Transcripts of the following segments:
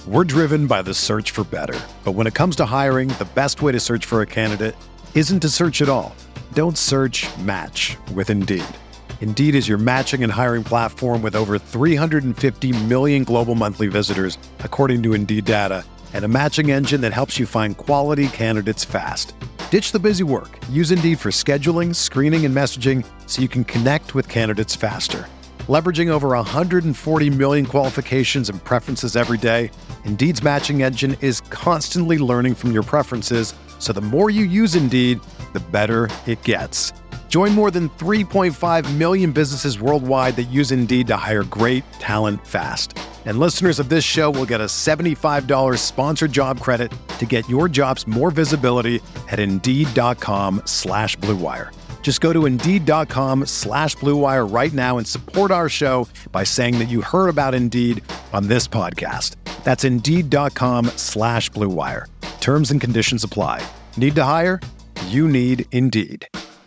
We're driven by the search for better. But when it comes to hiring, the best way to search for a candidate isn't to search at all. Don't search, match with Indeed. Indeed is your matching and hiring platform with over 350 million global monthly visitors, according to Indeed data, and a matching engine that helps you find quality candidates fast. Ditch the busy work. Use Indeed for scheduling, screening, and messaging so you can connect with candidates faster. Leveraging over 140 million qualifications and preferences every day, Indeed's matching engine is constantly learning from your preferences, so the more you use Indeed, the better it gets. Join more than 3.5 million businesses worldwide that use Indeed to hire great talent fast. And listeners of this show will get a $75 sponsored job credit to get your jobs more visibility at Indeed.com/Blue Wire. Just go to Indeed.com/Blue Wire right now and support our show by saying that you heard about Indeed on this podcast. That's Indeed.com/Blue Wire. Terms and conditions apply. Need to hire? You need Indeed.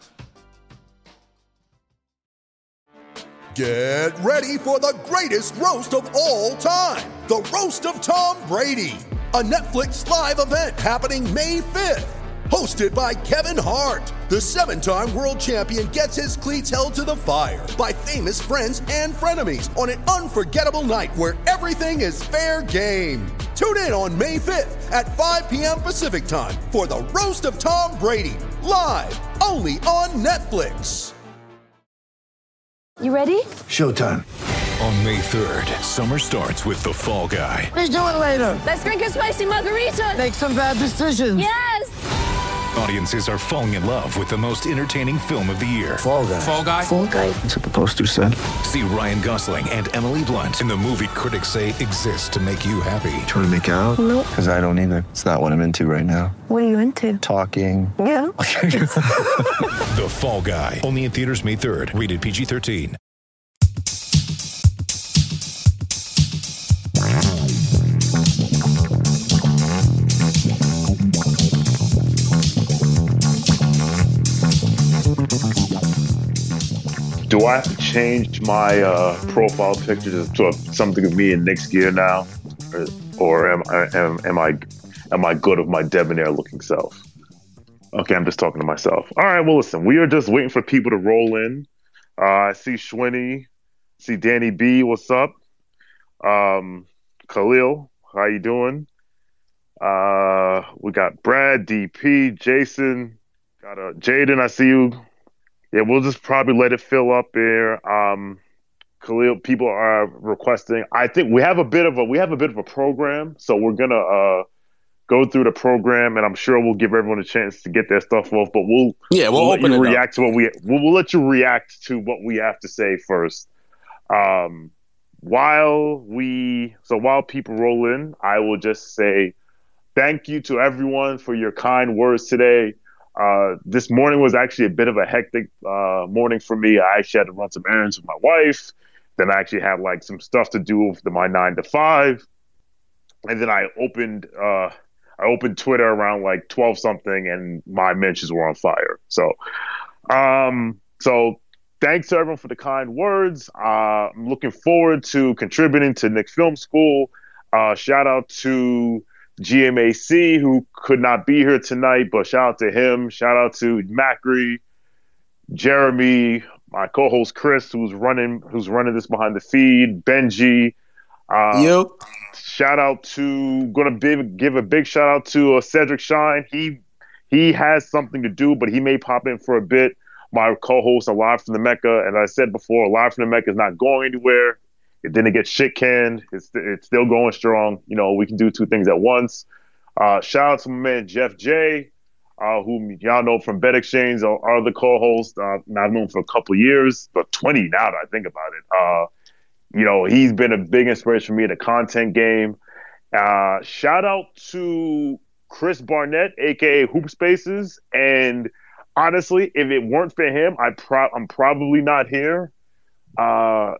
Get ready for the greatest roast of all time. The Roast of Tom Brady. A Netflix live event happening May 5th. Hosted by Kevin Hart. The 7-time world champion gets his cleats held to the fire by famous friends and frenemies on an unforgettable night where everything is fair game. Tune in on May 5th at 5 p.m. Pacific time for the Roast of Tom Brady. Live only on Netflix. You ready? Showtime. On May 3rd, summer starts with The Fall Guy. Let's do it later. Let's drink a spicy margarita. Make some bad decisions. Yes! Audiences are falling in love with the most entertaining film of the year. Fall Guy. Fall Guy? Fall Guy. That's what the poster said. See Ryan Gosling and Emily Blunt in the movie critics say exists to make you happy. Trying to make it out? Nope. Because I don't either. It's not what I'm into right now. What are you into? Talking. Yeah. The Fall Guy. Only in theaters May 3rd. Rated PG-13. Do I have to change my profile picture to something of me in Knicks gear now, or am I good with my debonair looking self? Okay, I'm just talking to myself. All right, well, listen, we are just waiting for people to roll in. I see Schwinny, see Danny B. What's up? Khalil, how you doing? We got Brad, DP, Jason, got Jaden. I see you. Yeah, we'll just probably let it fill up here. Khalil, people are requesting. I think we have a bit of a program, so we're gonna go through the program, and I'm sure we'll give everyone a chance to get their stuff off. But we'll open it react to we'll let you react to what we have to say first. While people roll in, I will just say thank you to everyone for your kind words today. This morning was actually a bit of a hectic morning for me. I actually had to run some errands with my wife. Then I actually had like some stuff to do with my 9 to 5. And then I opened Twitter around like 12 something and my mentions were on fire. So thanks to everyone for the kind words. I'm looking forward to contributing to Knicks Film School. Shout out to GMAC, who could not be here tonight, but shout out to him. Shout out to Macri, Jeremy, my co-host Chris, who's running this behind the feed, Benji. Shout out to give a big shout out to Cedric Shine. He has something to do, but he may pop in for a bit. My co-host on Live from the Mecca, and I said before, Live from the Mecca is not going anywhere. It didn't get shit canned. It's still going strong. You know, we can do two things at once. Shout out to my man Jeff J, whom y'all know from Bet Exchange, our other co-host. I've known him for a couple of years, but 20 now that I think about it. He's been a big inspiration for me in the content game. Shout out to Chris Barnett, aka Hoop Spaces. And honestly, if it weren't for him, I'm probably not here. I'll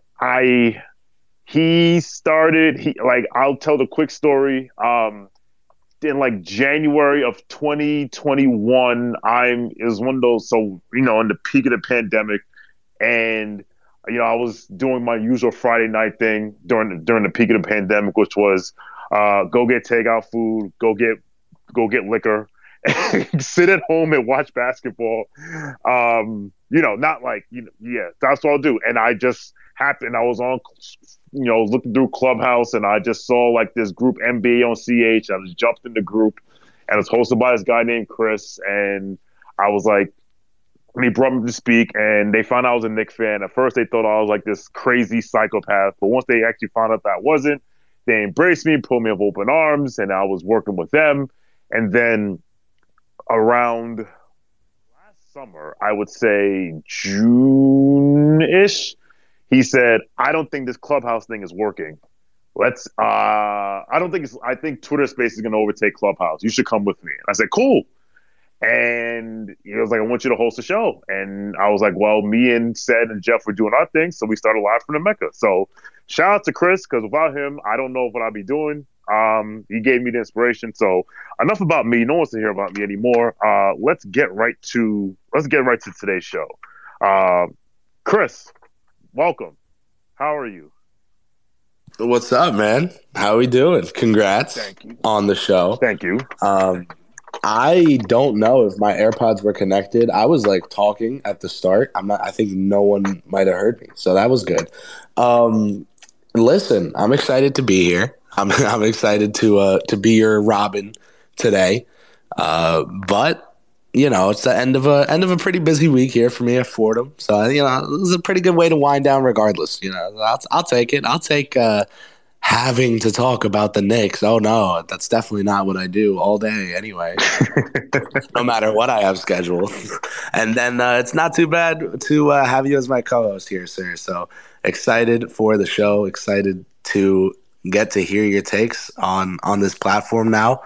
tell the quick story. In like January of 2021, it was one of those, in the peak of the pandemic, and I was doing my usual Friday night thing during the peak of the pandemic, which was go get takeout food, go get liquor, sit at home and watch basketball. Not like that's what I'll do. And I just happened. I was on, looking through Clubhouse, and I just saw like this group NBA on CH. I just jumped in the group, and it's hosted by this guy named Chris. And I was like, and he brought me to speak, and they found out I was a Knicks fan. At first, they thought I was like this crazy psychopath, but once they actually found out that I wasn't, they embraced me, pulled me with open arms, and I was working with them. And then around last summer, I would say June-ish, he said, "I don't think this Clubhouse thing is working. I think Twitter Space is going to overtake Clubhouse. You should come with me." And I said, "Cool." And he was like, "I want you to host a show." And I was like, well, me and Sed and Jeff were doing our thing, so we started Live from the Mecca. So shout out to Chris, because without him, I don't know what I'd be doing. He gave me the inspiration. So enough about me. No one wants to hear about me anymore. Let's get right to today's show. Chris, welcome. How are you? What's up, man? How we doing? Congrats on the show. Thank you. I don't know if my AirPods were connected. I was like talking at the start. I think no one might have heard me, so that was good. Listen, I'm excited to be here. I'm excited to be your Robin today. But it's the end of a pretty busy week here for me at Fordham. So this is a pretty good way to wind down. Regardless, I'll take it. I'll take having to talk about the Knicks. Oh no, that's definitely not what I do all day anyway. No matter what I have scheduled. And then it's not too bad to have you as my co-host here, sir. So excited for the show. Excited to get to hear your takes on this platform now.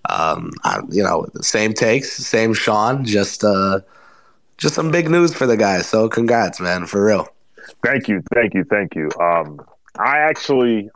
Same takes, same Sean, just some big news for the guys. So congrats, man, for real. Thank you. I actually,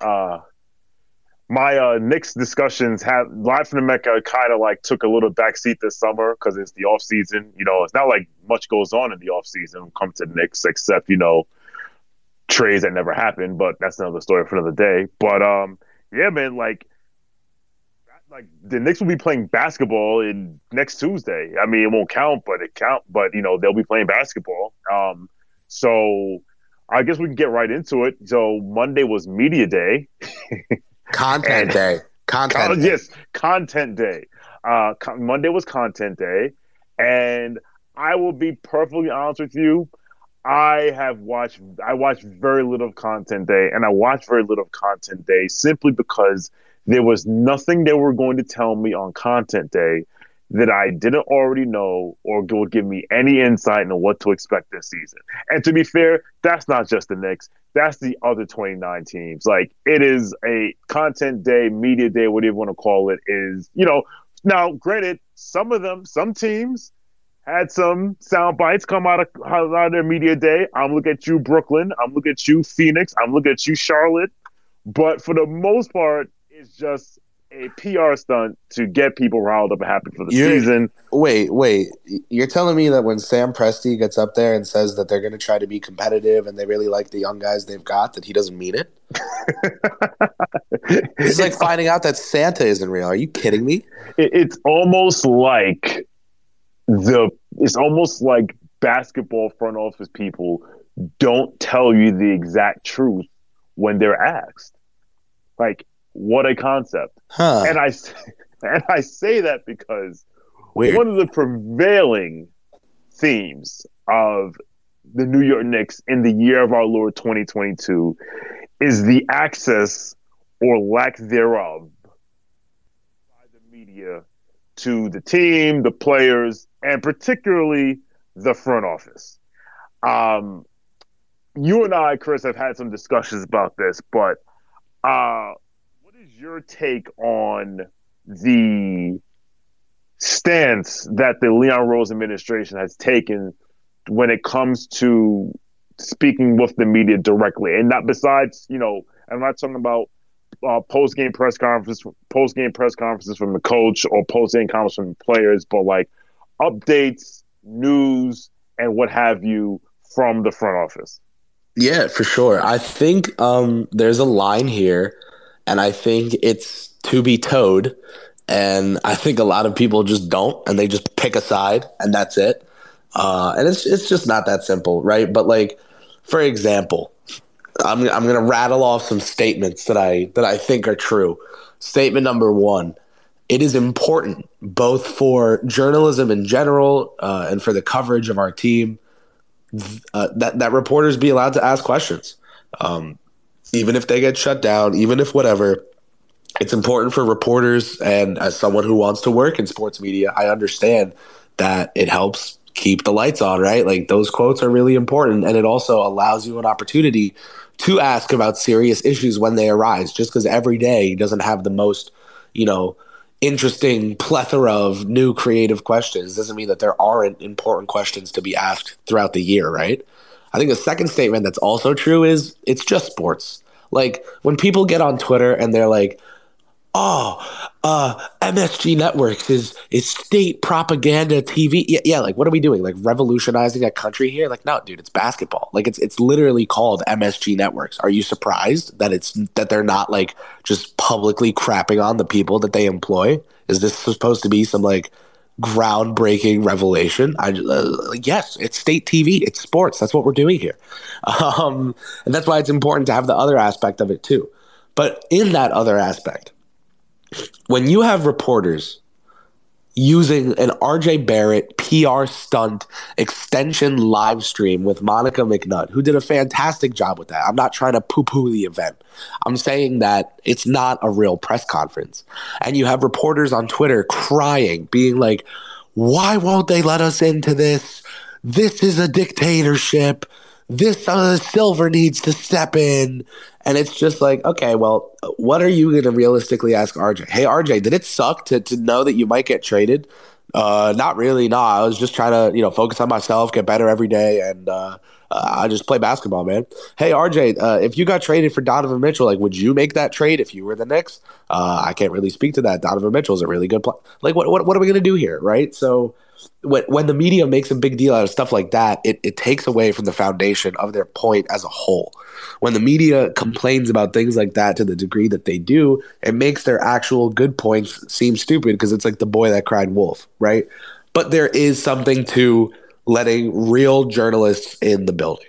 my Knicks discussions have Live from the Mecca kind of like took a little backseat this summer because it's the off season. It's not like much goes on in the off season when it comes to the Knicks, except trades that never happened. But that's another story for another day. But yeah, man, like the Knicks will be playing basketball next Tuesday. I mean, it won't count, but they'll be playing basketball. So I guess we can get right into it. So Monday was media day. Content day. Yes, content day. Monday was content day. And I will be perfectly honest with you. I watched very little of content day, and I watched very little of content day simply because there was nothing they were going to tell me on content day that I didn't already know or would give me any insight into what to expect this season. And to be fair, that's not just the Knicks. That's the other 29 teams. Like, it is a content day, media day, whatever you want to call it, is, now granted, some teams had some sound bites come out of their media day. I'm looking at you, Brooklyn. I'm looking at you, Phoenix. I'm looking at you, Charlotte. But for the most part, it's just a PR stunt to get people riled up and happy for the season. Wait. You're telling me that when Sam Presti gets up there and says that they're going to try to be competitive and they really like the young guys they've got, that he doesn't mean it? It's like finding out that Santa isn't real. Are you kidding me? It's almost like basketball front office people don't tell you the exact truth when they're asked. Like, what a concept. Huh. And I say that because Weird. One of the prevailing themes of the New York Knicks in the year of our Lord 2022 is the access or lack thereof by the media to the team, the players, and particularly the front office. You and I, Chris, have had some discussions about this, but what is your take on the stance that the Leon Rose administration has taken when it comes to speaking with the media directly? And not besides, I'm not talking about post-game press conferences from the coach or post-game conferences from the players, but like updates, news, and what have you from the front office. Yeah, for sure. I think there's a line here, and I think it's to be towed. And I think a lot of people just don't, and they just pick a side, and that's it. And it's just not that simple, right? But like, for example, I'm gonna rattle off some statements that I think are true. Statement number one: it is important both for journalism in general and for the coverage of our team that reporters be allowed to ask questions, even if they get shut down, even if whatever. It's important for reporters, and as someone who wants to work in sports media, I understand that it helps keep the lights on, right? Like, those quotes are really important, and it also allows you an opportunity to ask about serious issues when they arise, just because every day doesn't have the most, interesting plethora of new creative questions doesn't mean that there aren't important questions to be asked throughout the year, right? I think the second statement that's also true is it's just sports. Like, when people get on Twitter and they're like, MSG Networks is state propaganda TV. Yeah, like, what are we doing? Like, revolutionizing a country here? Like, no, dude, it's basketball. Like, it's literally called MSG Networks. Are you surprised that they're not like just publicly crapping on the people that they employ? Is this supposed to be some like groundbreaking revelation? Yes, it's state TV. It's sports. That's what we're doing here, and that's why it's important to have the other aspect of it too. But in that other aspect, when you have reporters using an RJ Barrett PR stunt extension live stream with Monica McNutt, who did a fantastic job with that. I'm not trying to poo-poo the event. I'm saying that it's not a real press conference. And you have reporters on Twitter crying, being like, why won't they let us into this? This is a dictatorship. This Silver needs to step in. And it's just like, okay, well, what are you going to realistically ask RJ? Hey, RJ, did it suck to know that you might get traded? Not really. No, I was just trying to, focus on myself, get better every day, and I just play basketball, man. Hey, RJ, if you got traded for Donovan Mitchell, like, would you make that trade if you were the Knicks? I can't really speak to that. Donovan Mitchell is a really good player. Like, what are we going to do here, right? So when the media makes a big deal out of stuff like that, it takes away from the foundation of their point as a whole. When the media complains about things like that to the degree that they do, it makes their actual good points seem stupid because it's like the boy that cried wolf, right? But there is something to letting real journalists in the building.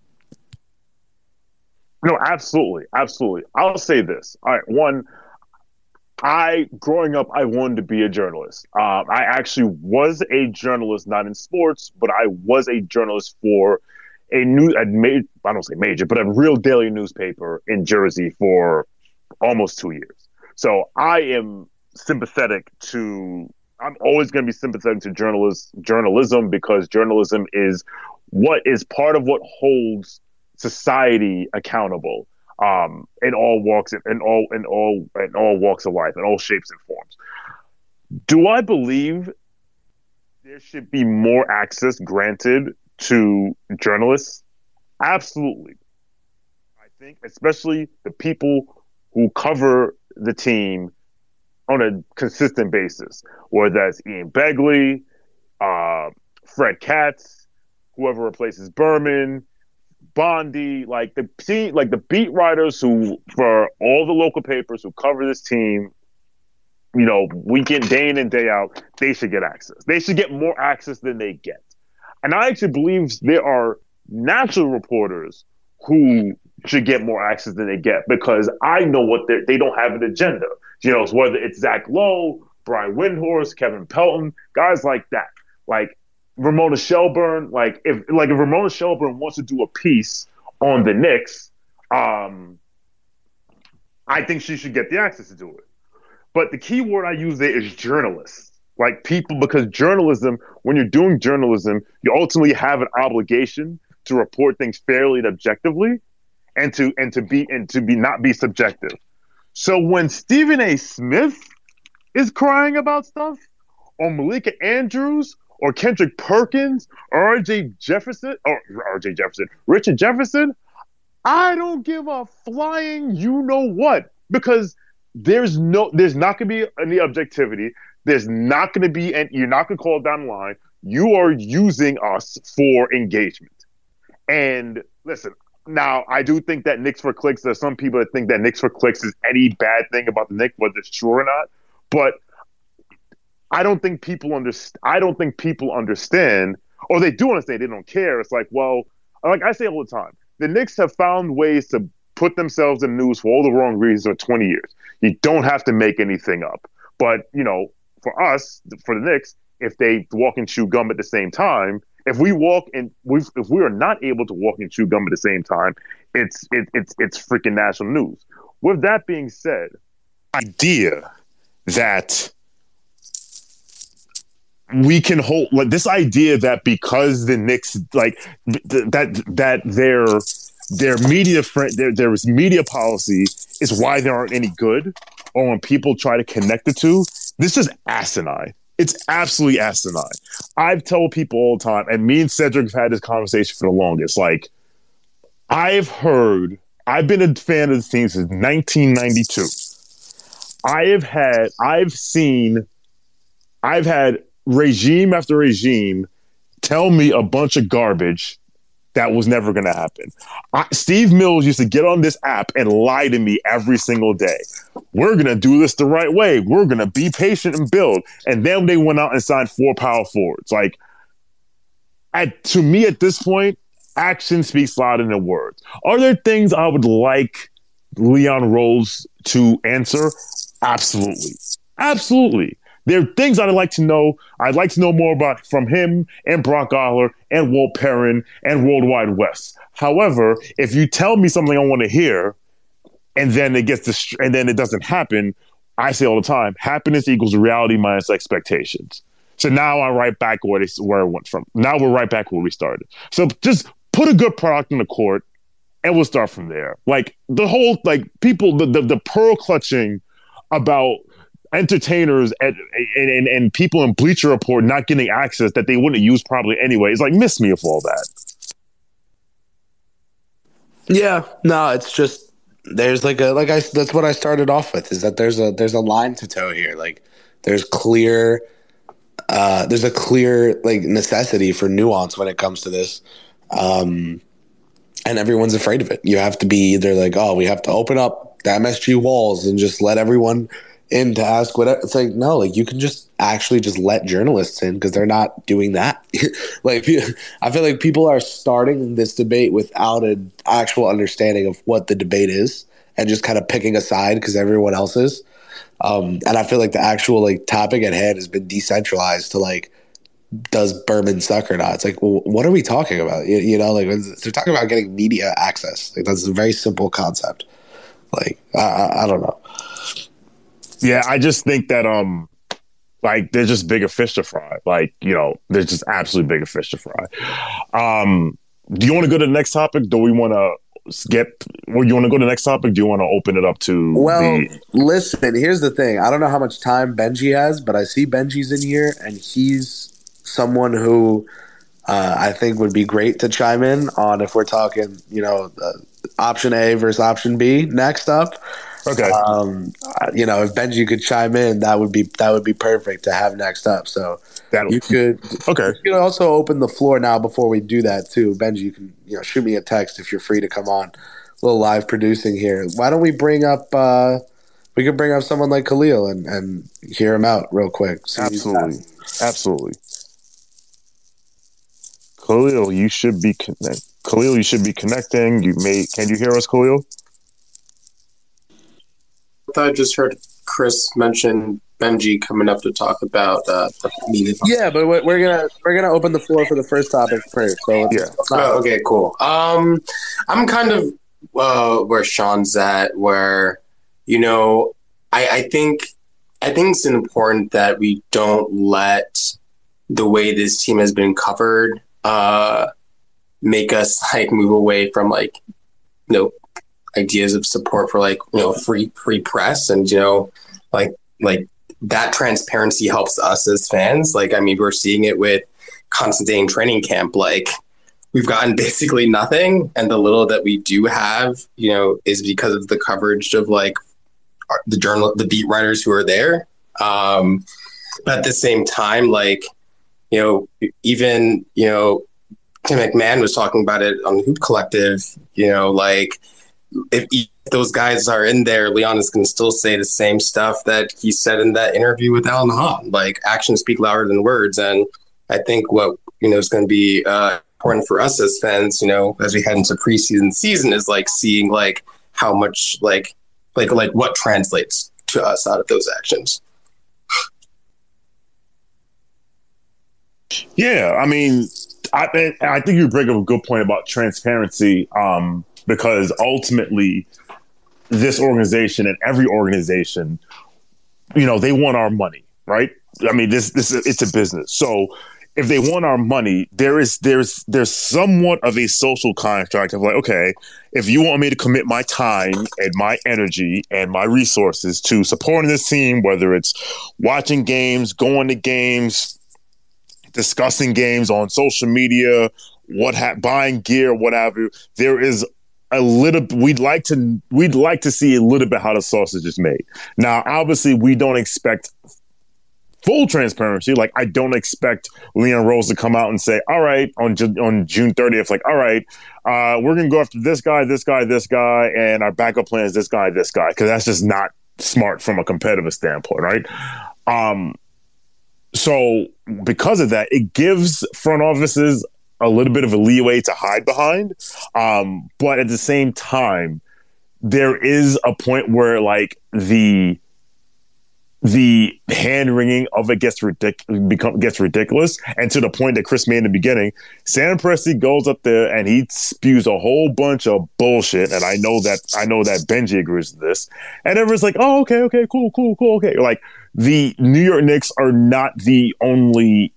No, absolutely. Absolutely. I'll say this. All right. One, growing up, I wanted to be a journalist. I actually was a journalist, not in sports, but I was a journalist for I don't say major, but a real daily newspaper in Jersey for almost 2 years. So I am sympathetic to, I'm always going to be sympathetic to journalism, because journalism is what is part of what holds society accountable. In all walks of life, in all shapes and forms. Do I believe there should be more access granted to journalists? Absolutely. I think especially the people who cover the team on a consistent basis, whether that's Ian Begley, Fred Katz, whoever replaces Berman, Bondi, like the beat writers who, for all the local papers who cover this team, week in, day in and day out, they should get access. They should get more access than they get. And I actually believe there are national reporters who should get more access than they get, because I know they don't have an agenda. Whether it's Zach Lowe, Brian Windhorst, Kevin Pelton, guys like that. Like Ramona Shelburne, if Ramona Shelburne wants to do a piece on the Knicks, I think she should get the access to do it. But the key word I use there is journalists. Like people, because journalism, when you're doing journalism, you ultimately have an obligation to report things fairly and objectively, and to not be subjective. So when Stephen A. Smith is crying about stuff, or Malika Andrews, or Kendrick Perkins, or Richard Jefferson, I don't give a flying you-know-what, because there's not going to be any objectivity. There's not going to be, and you're not going to call it down the line. You are using us for engagement. And listen, Now, I do think that Knicks for clicks, there's some people that think that Knicks for clicks is any bad thing about the Knicks, whether it's true or not. But I don't think people understand, or they do understand, they don't care. It's like, well, like I say all the time, the Knicks have found ways to put themselves in the news for all the wrong reasons for 20 years. You don't have to make anything up. But, for us, for the Knicks, if they walk and chew gum at the same time, if we are not able to walk and chew gum at the same time, it's freaking national news. With that being said, idea that we can hold this idea that because the Knicks that their media their media policy is why there aren't any good, or when people try to connect the two, this is asinine. It's absolutely asinine. I've told people all the time, and me and Cedric have had this conversation for the longest. Like, I've been a fan of the team since 1992. I've had regime after regime tell me a bunch of garbage that was never going to happen. Steve Mills used to get on this app and lie to me every single day. We're going to do this the right way. We're going to be patient and build. And then they went out and signed 4 power forwards. Like, to me at this point, action speaks louder than words. Are there things I would like Leon Rose to answer? Absolutely. Absolutely. There are things I'd like to know. I'd like to know more about from him and Brock Osler and Walt Perrin and Worldwide West. However, if you tell me something I want to hear, and then it doesn't happen, I say all the time, happiness equals reality minus expectations. So now I'm right back where I went from. Now we're right back where we started. So just put a good product in the court, and we'll start from there. Like the whole people, the pearl clutching about entertainers and people in Bleacher Report not getting access that they wouldn't use probably anyway. It's like, miss me of all that. Yeah, no, it's just there's that's what I started off with, is that there's a line to toe here. Like there's a clear necessity for nuance when it comes to this. And everyone's afraid of it. You have to be either like, oh, we have to open up the MSG walls and just let everyone in to ask whatever. It's like, no, like you can just actually just let journalists in, because they're not doing that. I feel like people are starting this debate without an actual understanding of what the debate is and just kind of picking a side because everyone else is. And I feel like the actual topic at hand has been decentralized to does Berman suck or not? It's like, well, what are we talking about? They're talking about getting media access. That's a very simple concept. I don't know. Yeah, I just think that there's just bigger fish to fry. There's just absolutely bigger fish to fry. Do you want to go to the next topic? Do we want to or you want to go to the next topic? Do you want to open it up to? Well, listen, here's the thing. I don't know how much time Benji has, but I see Benji's in here, and he's someone who I think would be great to chime in on if we're talking, option A versus option B next up. Okay. If Benji could chime in, that would be perfect to have next up. So you could also open the floor now before we do that too. Benji, you can shoot me a text if you're free to come on. A little live producing here. Why don't we bring up? We could bring up someone like Khalil and hear him out real quick. Absolutely. Khalil, you should be connecting. Can you hear us, Khalil? I thought I just heard Chris mention Benji coming up to talk about media. Yeah, but we're gonna open the floor for the first topic first. So okay, cool. I'm kind of where Sean's at, where I think it's important that we don't let the way this team has been covered make us move away from ideas of support for free press, and that transparency helps us as fans. We're seeing it with Constantine training camp. We've gotten basically nothing, and the little that we do have, is because of the coverage of the beat writers who are there. But at the same time, even Tim McMahon was talking about it on the Hoop Collective, like if those guys are in there, Leon is going to still say the same stuff that he said in that interview with Alan Hahn. Like, actions speak louder than words. And I think what, is going to be important for us as fans, as we head into preseason season is like seeing like how much like what translates to us out of those actions. Yeah, I mean, I think you bring up a good point about transparency, because ultimately this organization and every organization, they want our money, right? I mean, this it's a business. So if they want our money, there's somewhat of a social contract of like, okay, if you want me to commit my time and my energy and my resources to supporting this team, whether it's watching games, going to games, discussing games on social media, buying gear, whatever, there is a little. We'd like to see a little bit how the sausage is made. Now, obviously, we don't expect full transparency. Like, I don't expect Leon Rose to come out and say, all right, on June 30th, like, all right, we're going to go after this guy, and our backup plan is this guy, because that's just not smart from a competitive standpoint, right? So because of that, it gives front offices a little bit of a leeway to hide behind. But at the same time, there is a point where like the hand wringing of it gets ridiculous. And to the point that Chris made in the beginning, Sam Presti goes up there and he spews a whole bunch of bullshit. And I know that Benji agrees with this. And everyone's like, oh, okay, cool. Okay. Like, the New York Knicks are not the only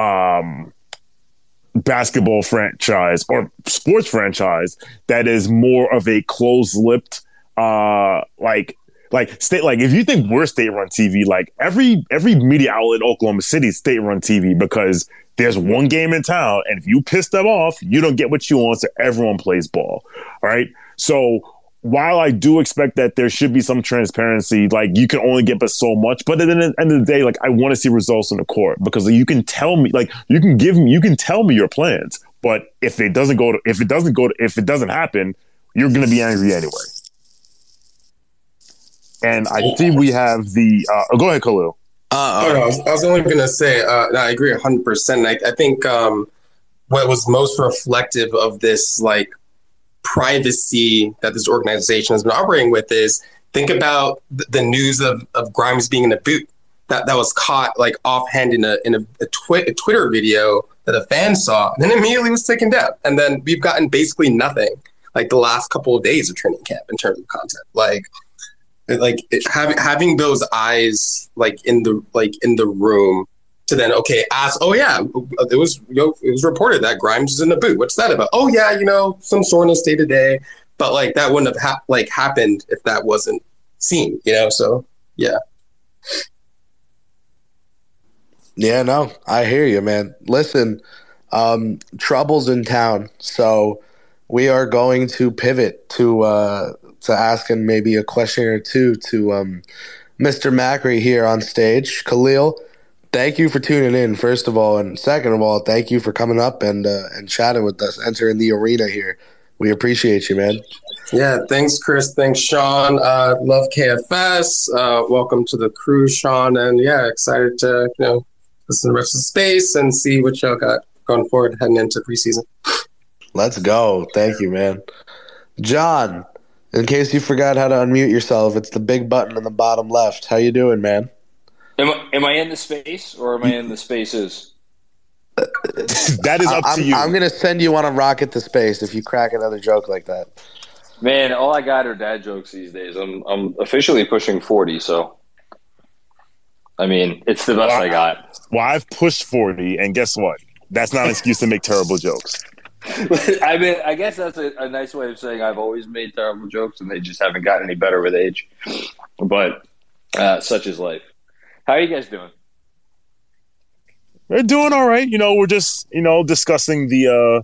basketball franchise or sports franchise that is more of a closed-lipped, if you think we're state-run TV, like every media outlet in Oklahoma City is state-run TV because there's one game in town, and if you piss them off, you don't get what you want, so everyone plays ball. All right? So while I do expect that there should be some transparency, like you can only get but so much, but at the end of the day, like I want to see results in the court because you can tell me, like you can tell me your plans, but if it doesn't happen, you're going to be angry anyway. And I think we have the. Go ahead, Khalil. I was only going to say, I agree 100%. I think what was most reflective of this, like, privacy that this organization has been operating with is think about the news of Grimes being in the boot that was caught like offhand in a Twitter video that a fan saw, and then immediately was taken down. And then we've gotten basically nothing like the last couple of days of training camp in terms of content. Having those eyes like in the room to then ask, oh yeah, it was reported that Grimes is in the boot. What's that about? Oh yeah, some soreness day to day, but like that wouldn't have happened if that wasn't seen. So yeah. Yeah, no, I hear you, man. Listen, trouble's in town, so we are going to pivot to asking maybe a question or two to Mr. Macri here on stage. Khalil, thank you for tuning in, first of all. And second of all, thank you for coming up and chatting with us, entering the arena here. We appreciate you, man. Yeah, thanks, Chris. Thanks, Sean. Love KFS. Welcome to the crew, Sean. And yeah, excited to listen to the rest of the space and see what y'all got going forward heading into preseason. Let's go. Thank you, man. John, in case you forgot how to unmute yourself, it's the big button in the bottom left. How you doing, man? Am I in the space or am I in the spaces? That is up to you. I'm going to send you on a rocket to space if you crack another joke like that. Man, all I got are dad jokes these days. I'm officially pushing 40, so I mean, it's the best I got. Well, I've pushed 40, and guess what? That's not an excuse to make terrible jokes. I mean, I guess that's a nice way of saying I've always made terrible jokes, and they just haven't gotten any better with age. But such is life. How are you guys doing? We're doing all right. We're just discussing the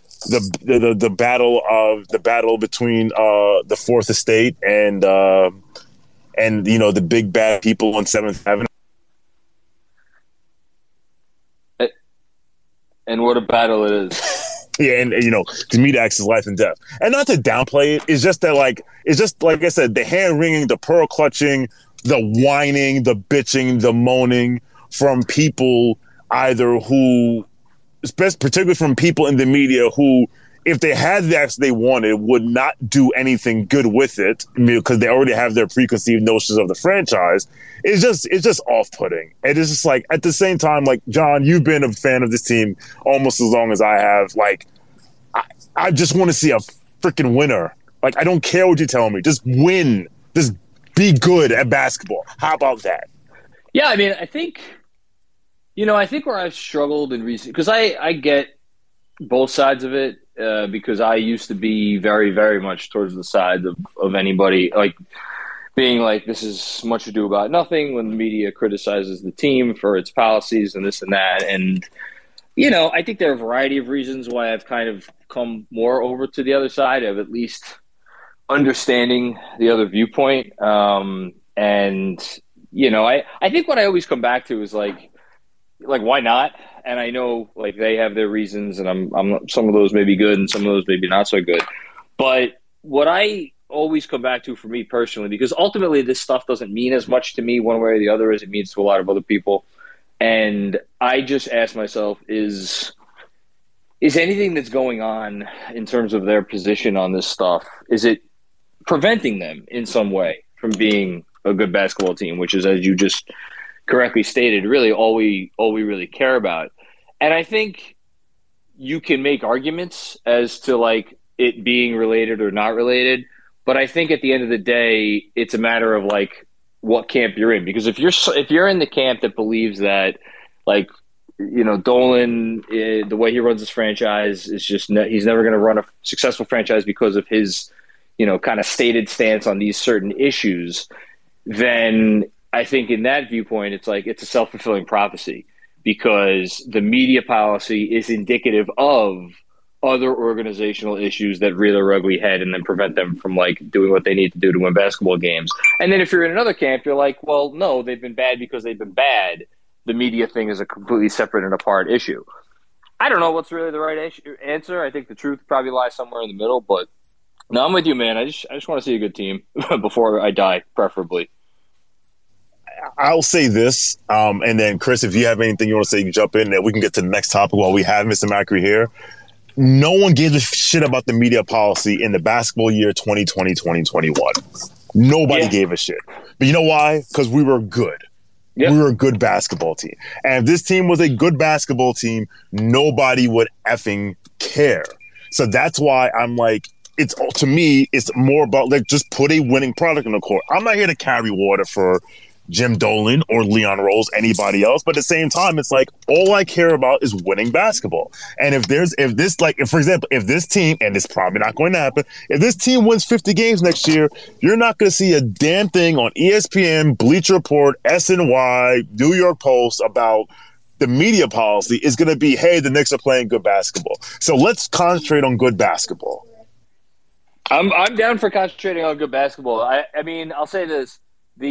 battle between the Fourth Estate and the big bad people on 7th Avenue. And what a battle it is. Yeah, and you know, the media acts is life and death. And not to downplay it, it's just that like I said, the hand wringing, the pearl clutching, the whining, the bitching, the moaning from people either who, particularly from people in the media who, if they had the access they wanted, would not do anything good with it because they already have their preconceived notions of the franchise. It's just off-putting. And it's just like, at the same time, like, John, you've been a fan of this team almost as long as I have. Like, I just want to see a freaking winner. Like, I don't care what you tell me. Just win. Just be good at basketball. How about that? Yeah, I mean, I think where I've struggled in recent, because I get both sides of it, because I used to be very, very much towards the side of anybody, like, being like, this is much ado about nothing when the media criticizes the team for its policies and this and that. And, you know, I think there are a variety of reasons why I've kind of come more over to the other side of at least understanding the other viewpoint. And, you know, I think what I always come back to is like, why not? And I know, like, they have their reasons, and I'm some of those may be good and some of those maybe not so good. But what I always come back to for me personally, because ultimately this stuff doesn't mean as much to me one way or the other as it means to a lot of other people. And I just ask myself, is anything that's going on in terms of their position on this stuff, is it preventing them in some way from being a good basketball team, which is, as you just correctly stated, really all we really care about. And I think you can make arguments as to like it being related or not related, but I think at the end of the day, it's a matter of like what camp you're in. Because if you're in the camp that believes that, like, you know, Dolan, the way he runs his franchise is just he's never going to run a successful franchise because of his, you know, kind of stated stance on these certain issues, then I think in that viewpoint, it's like it's a self-fulfilling prophecy, because the media policy is indicative of other organizational issues that rear their ugly head and then prevent them from like doing what they need to do to win basketball games. And then if you're in another camp, you're like, well, no, they've been bad because they've been bad. The media thing is a completely separate and apart issue. I don't know what's really the right answer. I think the truth probably lies somewhere in the middle, but no, I'm with you, man. I just want to see a good team before I die, preferably. I'll say this, and then Chris, if you have anything you want to say, you jump in, and we can get to the next topic while we have Mr. Macri here. No one gives a shit about the media policy in the basketball year 2020-2021. Nobody gave a shit. But you know why? Because we were good. Yep. We were a good basketball team. And if this team was a good basketball team, nobody would effing care. So that's why I'm like, to me, it's more about like just put a winning product in the court. I'm not here to carry water for Jim Dolan or Leon Rose, anybody else. But at the same time, it's like, all I care about is winning basketball. And if for example, if this team, and it's probably not going to happen, if this team wins 50 games next year, you're not going to see a damn thing on ESPN, Bleacher Report, SNY, New York Post about the media policy. Is going to be, hey, the Knicks are playing good basketball. So let's concentrate on good basketball. I'm down for concentrating on good basketball. I mean, I'll say this,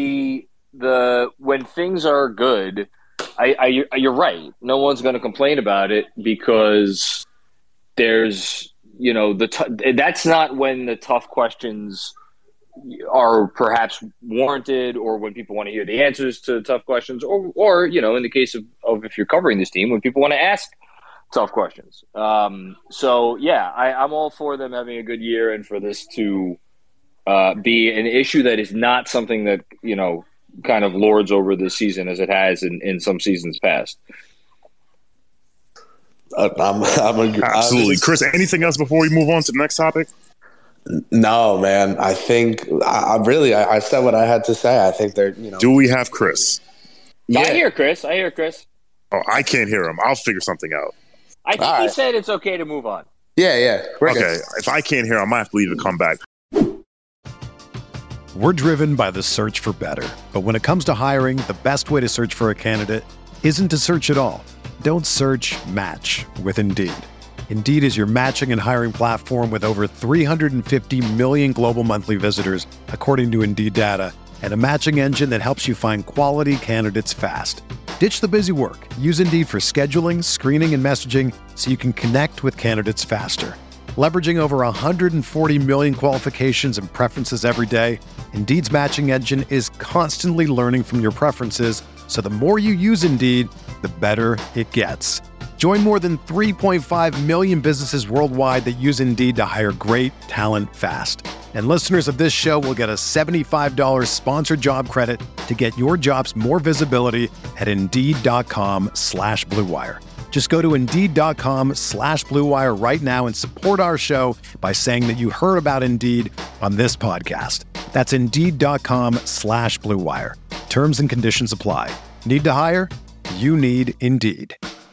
when things are good, you're right. No one's going to complain about it because there's, you know, that's not when the tough questions are perhaps warranted, or when people want to hear the answers to tough questions, or you know, in the case of if you're covering this team, when people want to ask tough questions. So yeah, I'm all for them having a good year and for this to be an issue that is not something that, you know, kind of lords over the season as it has in some seasons past. Absolutely. Chris, anything else before we move on to the next topic? No, man. I think I said what I had to say. I think they're, you know. Do we have Chris? Yeah. I hear Chris. Oh, I can't hear him. I'll figure something out. I think he said it's okay to move on. Yeah. Okay. If I can't hear him, I might have to leave and come back. We're driven by the search for better. But when it comes to hiring, the best way to search for a candidate isn't to search at all. Don't search, match with Indeed. Indeed is your matching and hiring platform with over 350 million global monthly visitors, according to Indeed data, and a matching engine that helps you find quality candidates fast. Ditch the busy work. Use Indeed for scheduling, screening, and messaging so you can connect with candidates faster. Leveraging over 140 million qualifications and preferences every day, Indeed's matching engine is constantly learning from your preferences, so the more you use Indeed, the better it gets. Join more than 3.5 million businesses worldwide that use Indeed to hire great talent fast. And listeners of this show will get a $75 sponsored job credit to get your jobs more visibility at Indeed.com/Blue Wire. Just go to Indeed.com/Blue Wire right now and support our show by saying that you heard about Indeed on this podcast. That's Indeed.com/Blue Wire. Terms and conditions apply. Need to hire? You need Indeed.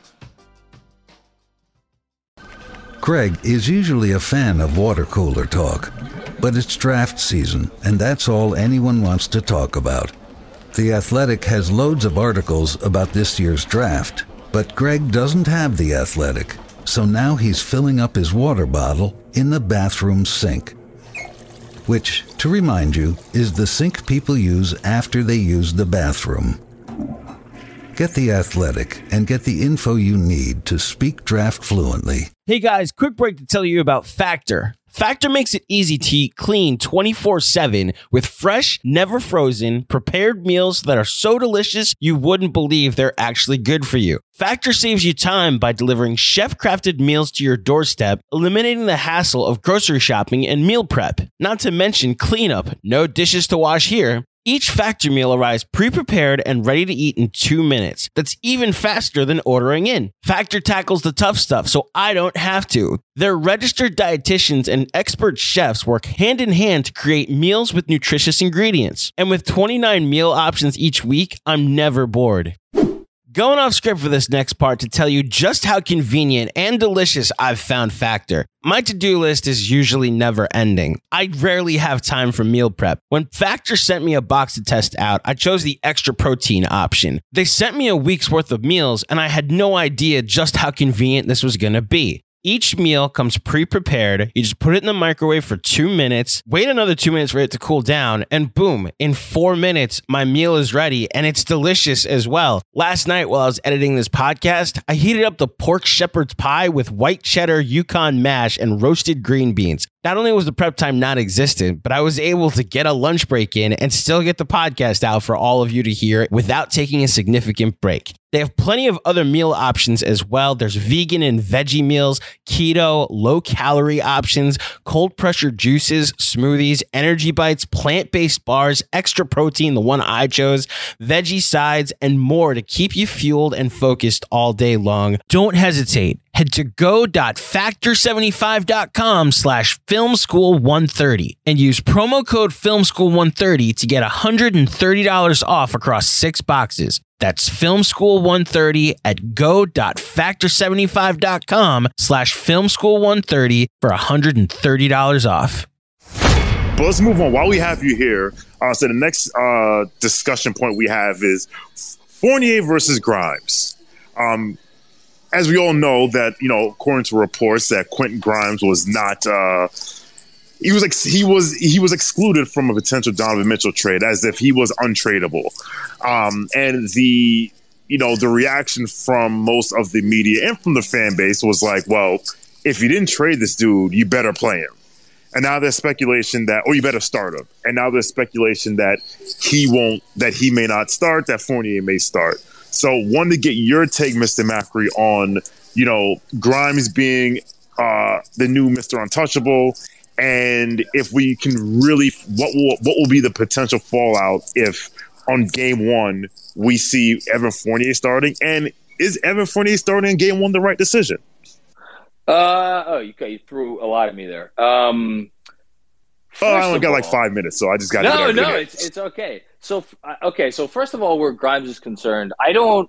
Craig is usually a fan of water cooler talk, but it's draft season, and that's all anyone wants to talk about. The Athletic has loads of articles about this year's draft, but Greg doesn't have The Athletic, so now he's filling up his water bottle in the bathroom sink, which, to remind you, is the sink people use after they use the bathroom. Get The Athletic and get the info you need to speak draft fluently. Hey guys, quick break to tell you about Factor. Factor makes it easy to eat clean 24/7 with fresh, never frozen, prepared meals that are so delicious you wouldn't believe they're actually good for you. Factor saves you time by delivering chef-crafted meals to your doorstep, eliminating the hassle of grocery shopping and meal prep. Not to mention cleanup, no dishes to wash here. Each Factor meal arrives pre-prepared and ready to eat in 2 minutes. That's even faster than ordering in. Factor tackles the tough stuff, so I don't have to. Their registered dietitians and expert chefs work hand in hand to create meals with nutritious ingredients. And with 29 meal options each week, I'm never bored. Going off script for this next part to tell you just how convenient and delicious I've found Factor. My to-do list is usually never ending. I rarely have time for meal prep. When Factor sent me a box to test out, I chose the extra protein option. They sent me a week's worth of meals, and I had no idea just how convenient this was going to be. Each meal comes pre-prepared. You just put it in the microwave for 2 minutes, wait another 2 minutes for it to cool down, and boom, in 4 minutes, my meal is ready, and it's delicious as well. Last night, while I was editing this podcast, I heated up the pork shepherd's pie with white cheddar Yukon mash and roasted green beans. Not only was the prep time non-existent, but I was able to get a lunch break in and still get the podcast out for all of you to hear without taking a significant break. They have plenty of other meal options as well. There's vegan and veggie meals, keto, low-calorie options, cold-pressure juices, smoothies, energy bites, plant-based bars, extra protein, the one I chose, veggie sides, and more to keep you fueled and focused all day long. Don't hesitate. Head to go.factor75.com/filmschool130 and use promo code filmschool130 to get $130 off across 6 boxes. That's filmschool130 at go.factor75.com/filmschool130 for $130 off. But let's move on. While we have you here, so the next discussion point we have is Fournier versus Grimes. As we all know, that according to reports, that Quentin Grimes was not. He was excluded from a potential Donovan Mitchell trade, as if he was untradeable. And the reaction from most of the media and from the fan base was like, well, if you didn't trade this dude, you better play him. And now there's speculation or you better start him. And now there's speculation that he may not start, that Fournier may start. So wanted to get your take, Mr. Macri, on, Grimes being the new Mr. Untouchable, and if we can really, what will be the potential fallout if on game 1 we see Evan Fournier starting, and is Evan Fournier starting in game 1 the right decision? You threw a lot at me there. I only got like 5 minutes, so I just got no, it's okay. So first of all, where Grimes is concerned, I don't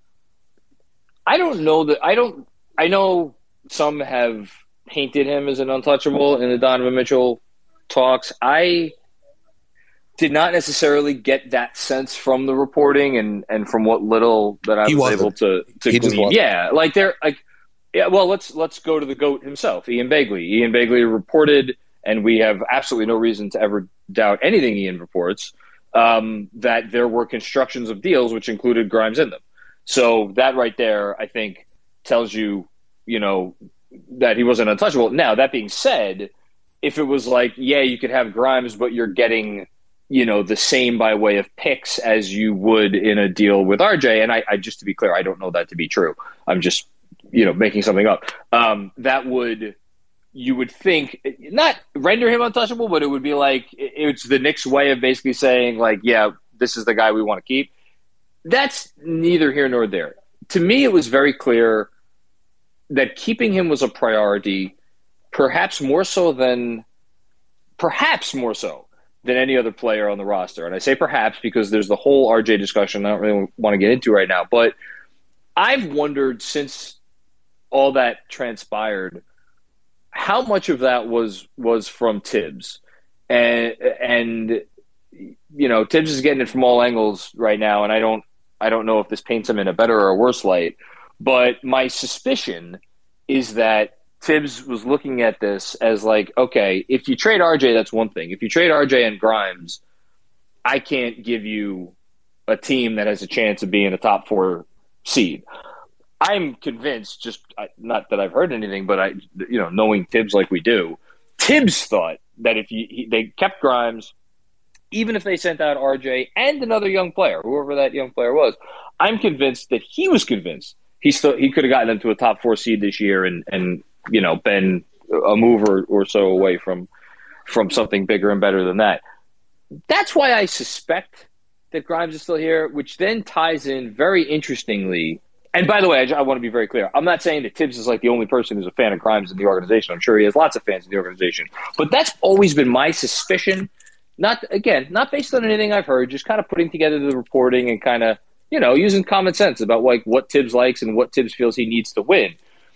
know that I know some have painted him as an untouchable in the Donovan Mitchell talks. I did not necessarily get that sense from the reporting and from what little that I was able to glean. Yeah, well, let's go to the GOAT himself, Ian Begley. Ian Begley reported, and we have absolutely no reason to ever doubt anything Ian reports, that there were constructions of deals which included Grimes in them. So that right there, I think, tells you, that he wasn't untouchable. Now, that being said, if it was like, yeah, you could have Grimes, but you're getting, the same by way of picks as you would in a deal with RJ. And I just to be clear, I don't know that to be true. I'm just, making something up. You would think, not render him untouchable, but it would be like, it's the Knicks' way of basically saying, like, yeah, this is the guy we want to keep. That's neither here nor there. To me, it was very clear that keeping him was a priority, perhaps more so than any other player on the roster. And I say perhaps because there's the whole RJ discussion I don't really want to get into right now. But I've wondered since all that transpired, how much of that was from Tibbs. And Tibbs is getting it from all angles right now, and I don't know if this paints him in a better or a worse light. But my suspicion is that Tibbs was looking at this as like, okay, if you trade RJ, that's one thing. If you trade RJ and Grimes, I can't give you a team that has a chance of being a top 4 seed. I'm convinced, just not that I've heard anything, but knowing Tibbs like we do, Tibbs thought that if they kept Grimes, even if they sent out RJ and another young player, whoever that young player was, I'm convinced that he was convinced he could have gotten them to a top 4 seed this year and been a move or so away from something bigger and better than that. That's why I suspect that Grimes is still here, which then ties in very interestingly. And by the way, I want to be very clear. I'm not saying that Tibbs is like the only person who's a fan of Grimes in the organization. I'm sure he has lots of fans in the organization. But that's always been my suspicion. Not based on anything I've heard, just kind of putting together the reporting and kind of, using common sense about like what Tibbs likes and what Tibbs feels he needs to win.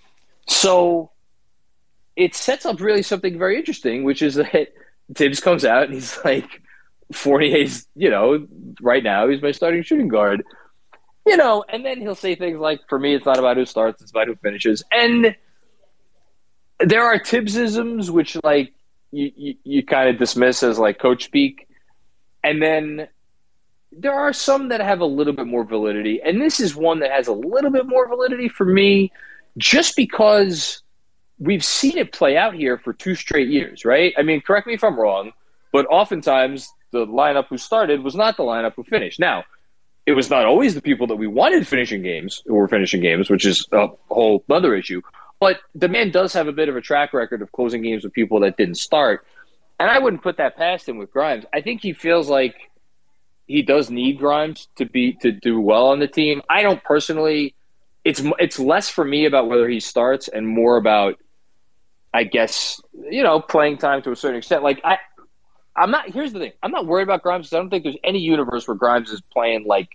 So it sets up really something very interesting, which is that Tibbs comes out and he's like, Fournier's, right now he's my starting shooting guard. And then he'll say things like, for me, it's not about who starts, it's about who finishes. And there are Tibbsisms, which like you kind of dismiss as like coach speak. And then there are some that have a little bit more validity. And this is one that has a little bit more validity for me, just because we've seen it play out here for 2 straight years, right? I mean, correct me if I'm wrong, but oftentimes the lineup who started was not the lineup who finished. Now, it was not always the people that we wanted finishing games who were finishing games, which is a whole other issue. But the man does have a bit of a track record of closing games with people that didn't start. And I wouldn't put that past him with Grimes. I think he feels like he does need Grimes to do well on the team. I don't personally. It's less for me about whether he starts and more about, I guess, playing time to a certain extent. Like I'm not. Here's the thing. I'm not worried about Grimes because I don't think there's any universe where Grimes is playing like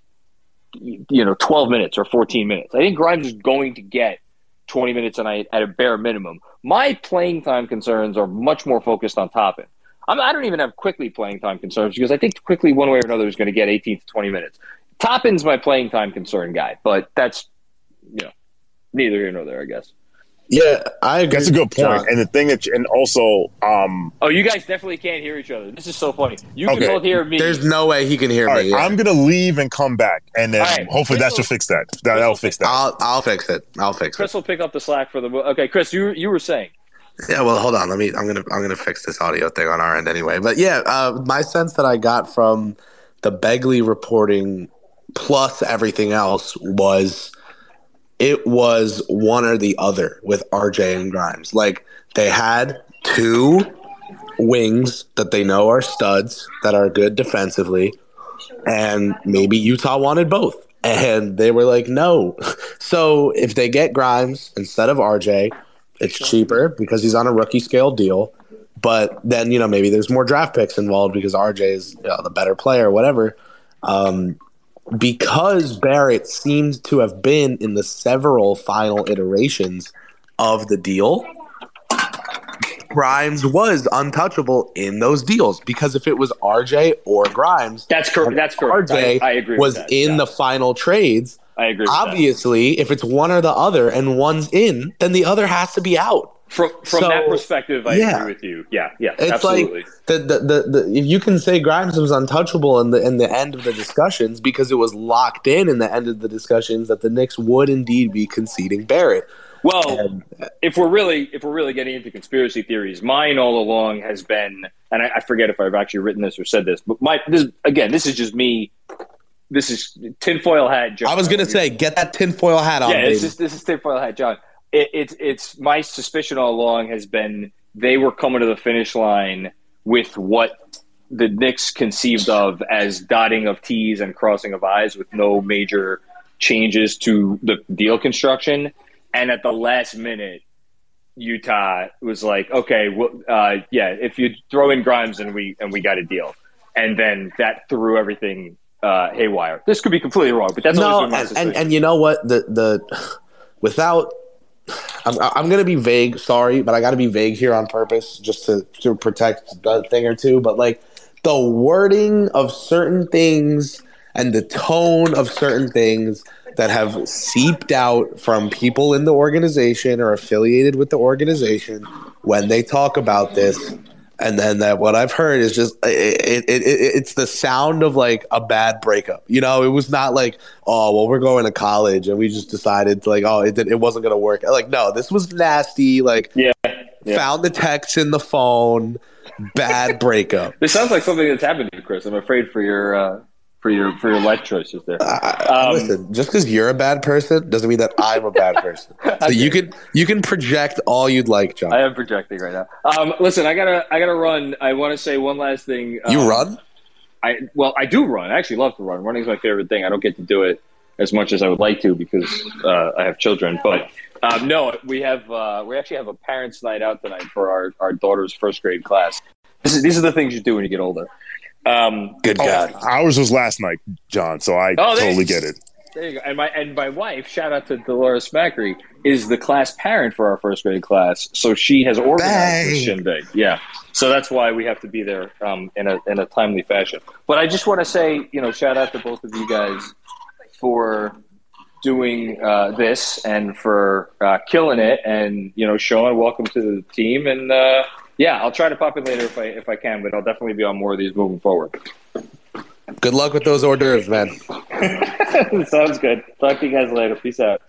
12 minutes or 14 minutes. I think Grimes is going to get 20 minutes a night at a bare minimum. My playing time concerns are much more focused on Toppin. I don't even have Quickly playing time concerns because I think Quickly one way or another is going to get 18 to 20 minutes. Toppin's my playing time concern guy, but that's neither here nor there, I guess. Yeah, I agree. That's a good point. John. And the thing and also, oh, you guys definitely can't hear each other. This is so funny. You can both hear me. There's no way he can hear me. Yeah. I'm gonna leave and come back, and then hopefully that should fix that. That'll fix that. I'll fix it. Chris will pick up the slack for the. Okay, Chris, you were saying. Yeah, well, hold on. I'm gonna fix this audio thing on our end anyway. But yeah, my sense that I got from the Begley reporting plus everything else was. It was one or the other with RJ and Grimes. Like, they had 2 wings that they know are studs that are good defensively, and maybe Utah wanted both. And they were like, no. So if they get Grimes instead of RJ, it's cheaper because he's on a rookie scale deal. But then, maybe there's more draft picks involved because RJ is the better player, whatever. Because Barrett seemed to have been in the several final iterations of the deal, Grimes was untouchable in those deals. Because if it was RJ or Grimes, that's correct. That's correct. RJ I agree was with that. in the final trades. I agree. Obviously, if it's one or the other and one's in, then the other has to be out. From that perspective, I agree with you. Yeah, it's absolutely. Like the if you can say Grimes was untouchable in the end of the discussions because it was locked in the end of the discussions that the Knicks would indeed be conceding Barrett. Well, if we're really getting into conspiracy theories, mine all along has been, and I forget if I've actually written this or said this, but this is just me. This is tinfoil hat John. I was going to say, get that tinfoil hat on. Yeah, this is tinfoil hat John. It's my suspicion all along has been they were coming to the finish line with what the Knicks conceived of as dotting of T's and crossing of I's with no major changes to the deal construction. And at the last minute, Utah was like, "Okay, if you throw in Grimes and we got a deal," and then that threw everything haywire. This could be completely wrong, but that's always been my suspicion. And you know what? Without, I'm going to be vague. Sorry, but I got to be vague here on purpose, just to protect a thing or two. But like the wording of certain things and the tone of certain things that have seeped out from people in the organization or affiliated with the organization when they talk about this. And then that what I've heard is just it's the sound of like a bad breakup. You know, it was not like, oh, well, we're going to college and we just decided to like, oh, it wasn't going to work. Like, no, this was nasty. Like, found the text in the phone, bad breakup. This sounds like something that's happened to you, Chris. I'm afraid for your life choices there. Listen, just because you're a bad person doesn't mean that I'm a bad person. So you can project all you'd like, John. I am projecting right now. Listen, I gotta run. I want to say one last thing. You run? I do run. I actually love to run. Running is my favorite thing. I don't get to do it as much as I would like to because I have children. But no, we actually have a parents' night out tonight for our daughter's first grade class. These are the things you do when you get older. Good God. Ours was last night, John, so I totally get it. There you go. And my wife, shout out to Dolores Macri, is the class parent for our first grade class. So she has organized this shindig. Yeah. So that's why we have to be there in a timely fashion. But I just want to say, shout out to both of you guys for doing this and for killing it. And, Sean, welcome to the team. And yeah, I'll try to pop in later if I can, but I'll definitely be on more of these moving forward. Good luck with those hors d'oeuvres, man. Sounds good. Talk to you guys later. Peace out.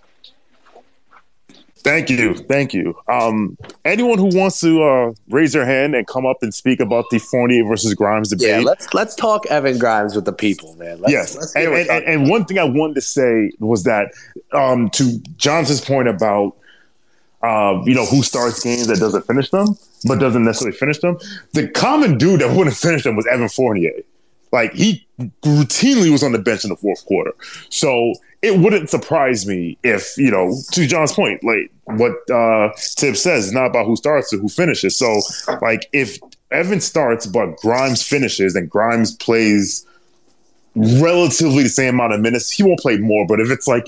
Thank you. Anyone who wants to raise their hand and come up and speak about the Fournier versus Grimes debate. Yeah, let's talk Evan Grimes with the people, man. Let's and one thing I wanted to say was that to Johnson's point about who starts games that doesn't finish them, but doesn't necessarily finish them. The common dude that wouldn't finish them was Evan Fournier. Like, he routinely was on the bench in the fourth quarter. So it wouldn't surprise me if, to John's point, like what Tip says, it's not about who starts or who finishes. So, like, if Evan starts but Grimes finishes and Grimes plays relatively the same amount of minutes, he won't play more. But if it's like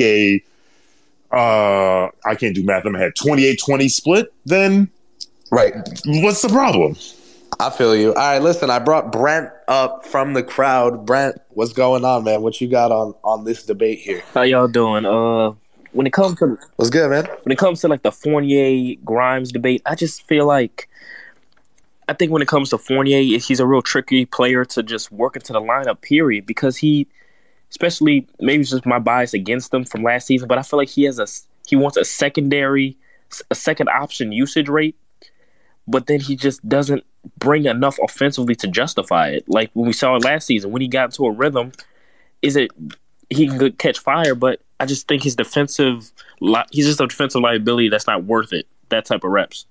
I can't do math in my head, 28-20 split, then right, what's the problem? I feel you. All right, listen, I brought Brent up from the crowd. Brent, what's going on, man? What you got on this debate here? How y'all doing? When it comes to what's good, man? When it comes to like the Fournier Grimes debate, I just feel like I think when it comes to Fournier, he's a real tricky player to just work into the lineup, period, because he, especially maybe it's just my bias against him from last season, but I feel like he wants a second option usage rate, but then he just doesn't bring enough offensively to justify it. Like when we saw it last season, when he got into a rhythm, he can catch fire, but I just think he's just a defensive liability that's not worth it, that type of reps.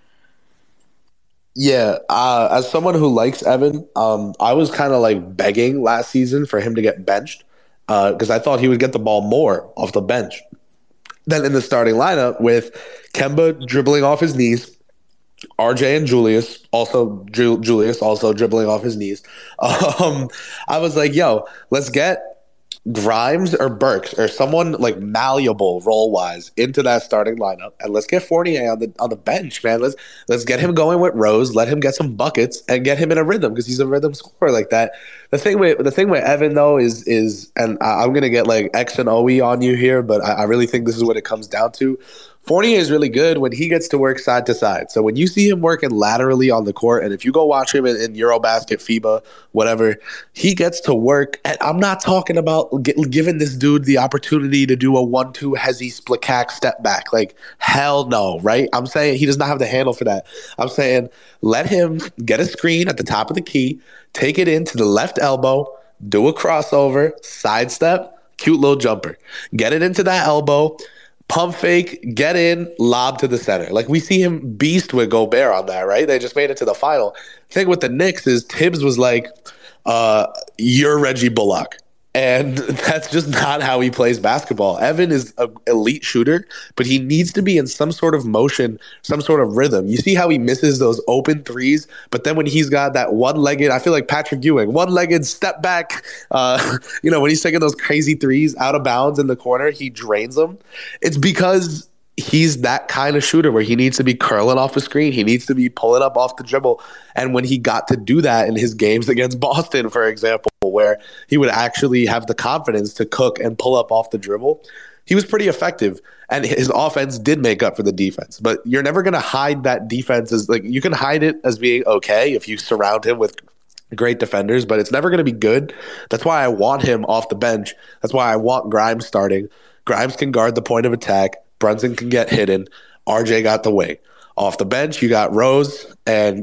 Yeah, as someone who likes Evan, I was kind of like begging last season for him to get benched because I thought he would get the ball more off the bench than in the starting lineup with Kemba dribbling off his knees, RJ and Julius also dribbling off his knees. I was like, yo, let's get Grimes or Burks or someone like malleable role wise into that starting lineup, and let's get Fournier on the bench, man. Let's get him going with Rose, let him get some buckets, and get him in a rhythm because he's a rhythm scorer like that. The thing with Evan though is, and I'm gonna get like X and OE on you here, but I really think this is what it comes down to. Fournier is really good when he gets to work side to side. So when you see him working laterally on the court, and if you go watch him in Eurobasket, FIBA, whatever, he gets to work. And I'm not talking about giving this dude the opportunity to do a 1-2 hezzy split cack step back. Like, hell no, right? I'm saying he does not have the handle for that. I'm saying let him get a screen at the top of the key, take it into the left elbow, do a crossover, sidestep, cute little jumper. Get it into that elbow, pump fake, get in, lob to the center. Like, we see him beast with Gobert on that, right? They just made it to the final. The thing with the Knicks is Tibbs was like, you're Reggie Bullock. And that's just not how he plays basketball. Evan is an elite shooter, but he needs to be in some sort of motion, some sort of rhythm. You see how he misses those open threes, but then when he's got that one-legged, I feel like Patrick Ewing, one-legged step back, when he's taking those crazy threes out of bounds in the corner, he drains them. It's because he's that kind of shooter where he needs to be curling off the screen. He needs to be pulling up off the dribble. And when he got to do that in his games against Boston, for example, where he would actually have the confidence to cook and pull up off the dribble, he was pretty effective. And his offense did make up for the defense. But you're never going to hide that defense as, like, you can hide it as being okay if you surround him with great defenders, but it's never going to be good. That's why I want him off the bench. That's why I want Grimes starting. Grimes can guard the point of attack. Brunson can get hidden. RJ got the wing. Off the bench, you got Rose and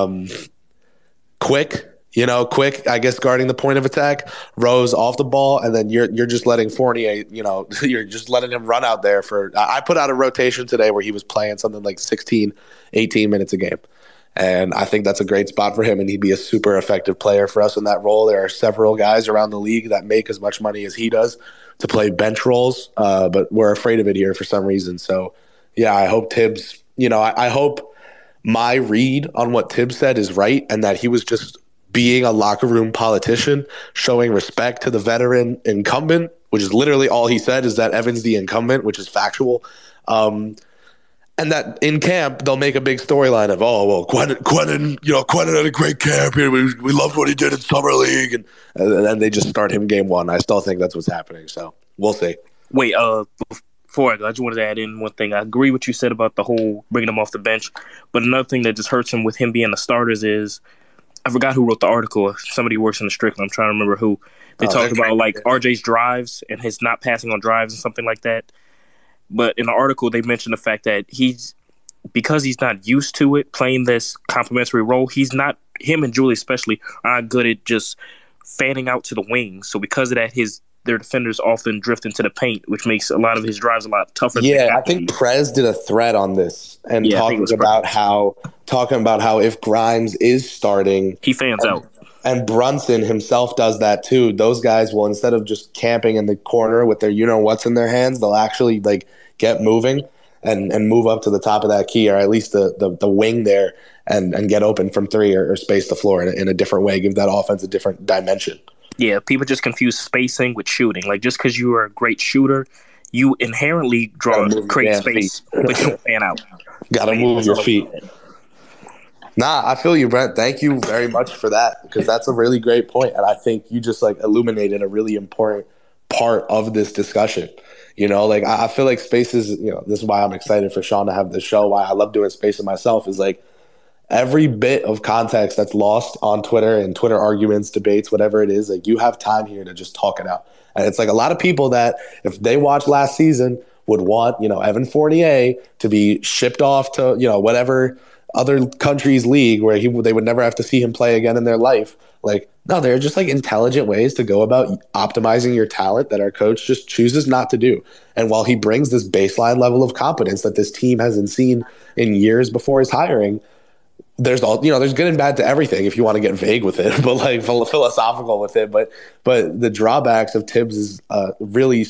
Quick. Quick, I guess, guarding the point of attack. Rose off the ball, and then you're just letting Fournier, you're just letting him run out there for – I put out a rotation today where he was playing something like 16, 18 minutes a game. And I think that's a great spot for him, and he'd be a super effective player for us in that role. There are several guys around the league that make as much money as he does to play bench roles, but we're afraid of it here for some reason. So, yeah, I hope Tibbs – I hope my read on what Tibbs said is right and that he was just being a locker room politician, showing respect to the veteran incumbent, which is literally all he said, is that Evan's the incumbent, which is factual. And that in camp, they'll make a big storyline of, Quentin had a great camp. We loved what he did in Summer League. And then they just start him game one. I still think that's what's happening. So we'll see. Wait, before I just wanted to add in one thing. I agree with what you said about the whole bringing him off the bench. But another thing that just hurts him with him being the starters is, I forgot who wrote the article. Somebody who works in the Strickland. I'm trying to remember who. They talked about like RJ's drives and his not passing on drives and something like that. But in the article, they mentioned the fact that because he's not used to it, playing this complementary role, him and Julie especially are not good at just fanning out to the wings. So because of that, their defenders often drift into the paint, which makes a lot of his drives a lot tougher. Yeah, I think Prez did a thread on this and talking about how if Grimes is starting, he fans out. And Brunson himself does that too. Those guys will, instead of just camping in the corner with their what's in their hands, they'll actually like get moving and move up to the top of that key, or at least the wing there, and get open from three or space the floor in a different way, give that offense a different dimension. Yeah, people just confuse spacing with shooting. Like, just because you are a great shooter, you inherently create space, but you don't fan out. Gotta move your feet. Nah, I feel you, Brent. Thank you very much for that, because that's a really great point, and I think you just like illuminated a really important part of this discussion. I feel like spaces. This is why I'm excited for Sean to have this show. Why I love doing spaces myself is like every bit of context that's lost on Twitter and Twitter arguments, debates, whatever it is. Like, you have time here to just talk it out, and it's like a lot of people that if they watched last season would want Evan Fournier to be shipped off to whatever other country's league where they would never have to see him play again in their life. Like, no, they're just like intelligent ways to go about optimizing your talent that our coach just chooses not to do. And while he brings this baseline level of competence that this team hasn't seen in years before his hiring, there's there's good and bad to everything if you want to get vague with it, but like philosophical with it. But the drawbacks of Tibbs' really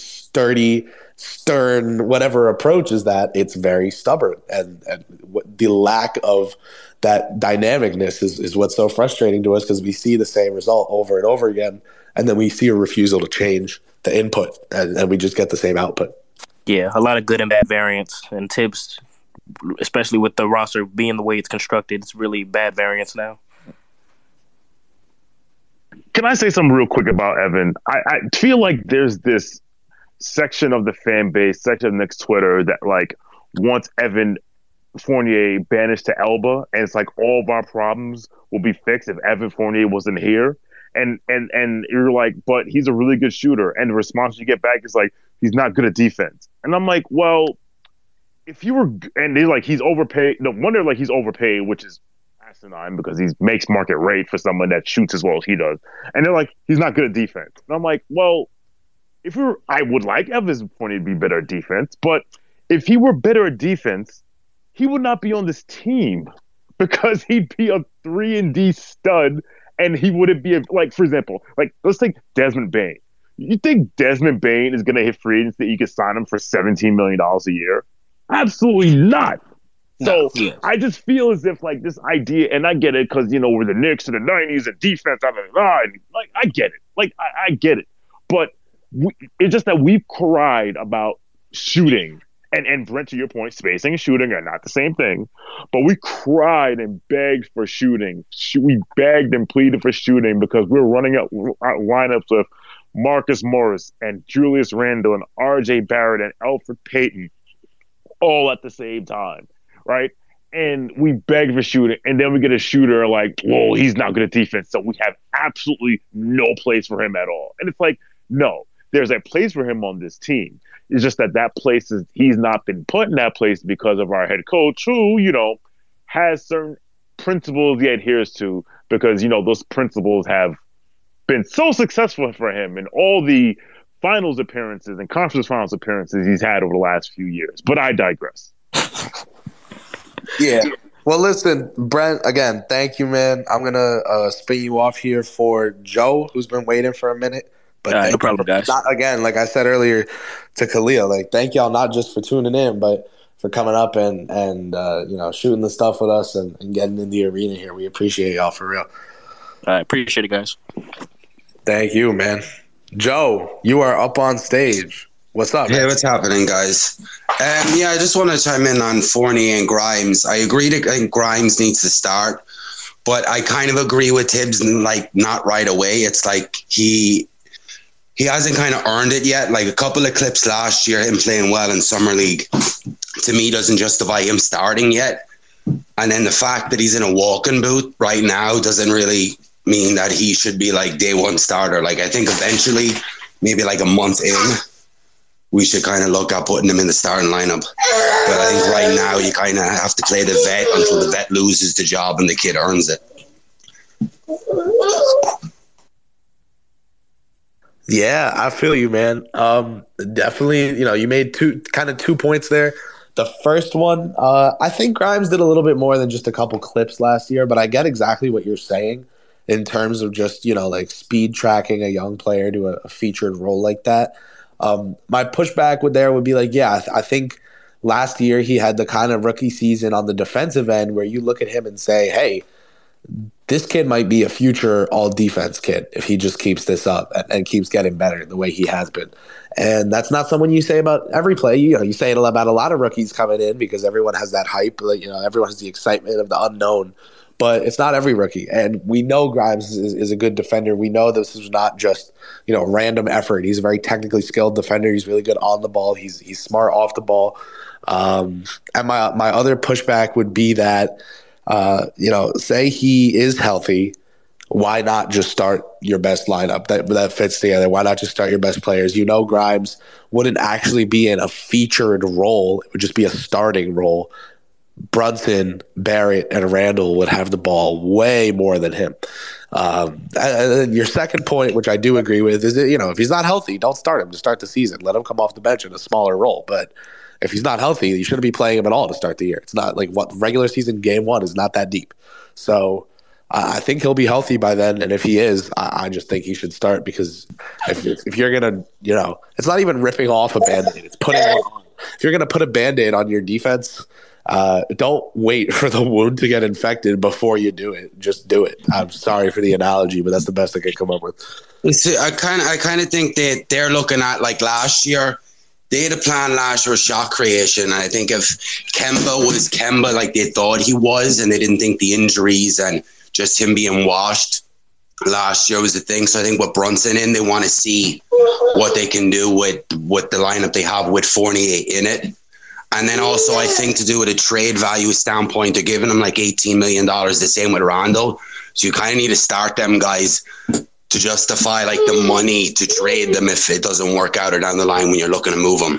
stern, whatever approach is that it's very stubborn, and the lack of that dynamicness is what's so frustrating to us, because we see the same result over and over again, and then we see a refusal to change the input, and we just get the same output. Yeah, a lot of good and bad variance, and Tibbs, especially with the roster being the way it's constructed, it's really bad variance now. Can I say something real quick about Evan? I feel like there's this section of the fan base, section of Knicks Twitter that like wants Evan Fournier banished to Elba, and it's like all of our problems will be fixed if Evan Fournier wasn't here. And you're like, but he's a really good shooter. And the response you get back is like, he's not good at defense. And I'm like, well, if you were, and they're like, he's overpaid. No wonder like he's overpaid, which is asinine because he makes market rate for someone that shoots as well as he does. And they're like, he's not good at defense. And I'm like, well, I would like Evan Fournier to be better at defense, but if he were better at defense, he would not be on this team because he'd be a 3-and-D stud. And he wouldn't be like, for example, like let's take Desmond Bane. You think Desmond Bane is going to hit free agency that you could sign him for $17 million a year? Absolutely not. So I just feel as if like this idea, and I get it because we're the Knicks in the '90s and defense, and like I get it, like I get it, but it's just that we've cried about shooting. And Brent, to your point, spacing and shooting are not the same thing. But we cried and begged for shooting. We begged and pleaded for shooting because we're running up lineups of Marcus Morris and Julius Randle and R.J. Barrett and Elfrid Payton all at the same time, right? And we begged for shooting, and then we get a shooter like, well, he's not good at defense, so we have absolutely no place for him at all. And it's like, no, there's a place for him on this team. It's just that place he's not been put in that place because of our head coach who, has certain principles he adheres to because, those principles have been so successful for him in all the finals appearances and conference finals appearances he's had over the last few years. But I digress. Yeah. Well, listen, Brent, again, thank you, man. I'm going to spin you off here for Joe, who's been waiting for a minute. But no problem, guys. Again, like I said earlier to Khalil, like thank y'all not just for tuning in, but for coming up and shooting the stuff with us and getting in the arena here. We appreciate y'all for real. I appreciate it, guys. Thank you, man. Joe, you are up on stage. What's up, man? Hey, what's happening, guys? I just want to chime in on Fournier and Grimes. I agree I think Grimes needs to start, but I kind of agree with Tibbs, like not right away. It's like he hasn't kind of earned it yet. Like a couple of clips last year, him playing well in Summer League, to me doesn't justify him starting yet. And then the fact that he's in a walk-in booth right now doesn't really mean that he should be like day one starter. Like I think eventually, maybe like a month in, we should kind of look at putting him in the starting lineup. But I think right now you kind of have to play the vet until the vet loses the job and the kid earns it. Yeah, I feel you, man. Definitely, you made two points there. The first one, I think Grimes did a little bit more than just a couple clips last year, but I get exactly what you're saying in terms of just, like speed tracking a young player to a featured role like that. My pushback would be like, I think last year he had the kind of rookie season on the defensive end where you look at him and say, hey, this kid might be a future all-defense kid if he just keeps this up and keeps getting better the way he has been. And that's not someone you say about every play. You say it about a lot of rookies coming in because everyone has that hype. Everyone has the excitement of the unknown. But it's not every rookie. And we know Grimes is a good defender. We know this is not just, random effort. He's a very technically skilled defender. He's really good on the ball. He's smart off the ball. And my other pushback would be that, say he is healthy, why not just start your best lineup that fits together? Why not just start your best players? Grimes wouldn't actually be in a featured role. It would just be a starting role. Brunson, Barrett, and Randall would have the ball way more than him. And your second point, which I do agree with, is that, if he's not healthy, don't start him to start the season. Let him come off the bench in a smaller role. But if he's not healthy, you shouldn't be playing him at all to start the year. It's not like what regular season game one is not that deep. So I think he'll be healthy by then. And if he is, I just think he should start because if you're going to, it's not even ripping off a Band-Aid. It's putting one on. If you're going to put a Band-Aid on your defense, don't wait for the wound to get infected before you do it. Just do it. I'm sorry for the analogy, but that's the best I can come up with. I kind of think that they're looking at like last year. They had a plan last year with shot creation. And I think if Kemba was Kemba like they thought he was, and they didn't think the injuries and just him being washed last year was the thing. So I think with Brunson in, they want to see what they can do with the lineup they have with Fournier in it. And then also, I think to do with a trade value standpoint, they're giving him like $18 million, the same with Rondo. So you kind of need to start them guys to justify like the money to trade them if it doesn't work out or down the line when you're looking to move them.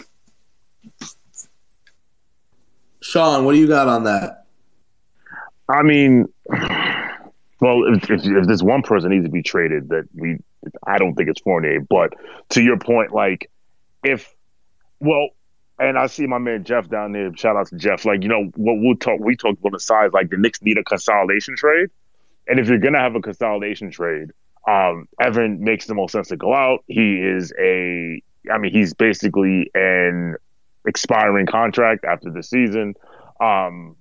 Sean, what do you got on that? I mean, well, if there's one person needs to be traded, I don't think it's Fournier. But to your point, like and I see my man Jeff down there. Shout out to Jeff. Like, what we talked on the side, like the Knicks need a consolidation trade. And if you're gonna have a consolidation trade, Evan makes the most sense to go out. He's basically an expiring contract after the season. And